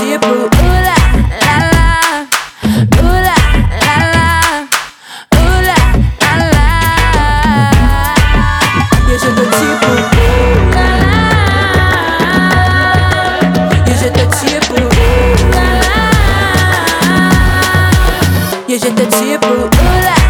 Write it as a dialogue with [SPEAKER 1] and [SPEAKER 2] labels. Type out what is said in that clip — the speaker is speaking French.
[SPEAKER 1] tipo, la la la, la la la, la la la. E hoje eu tô tipo, la la. E hoje eu tô tipo, la la. E hoje eu tô tipo, la.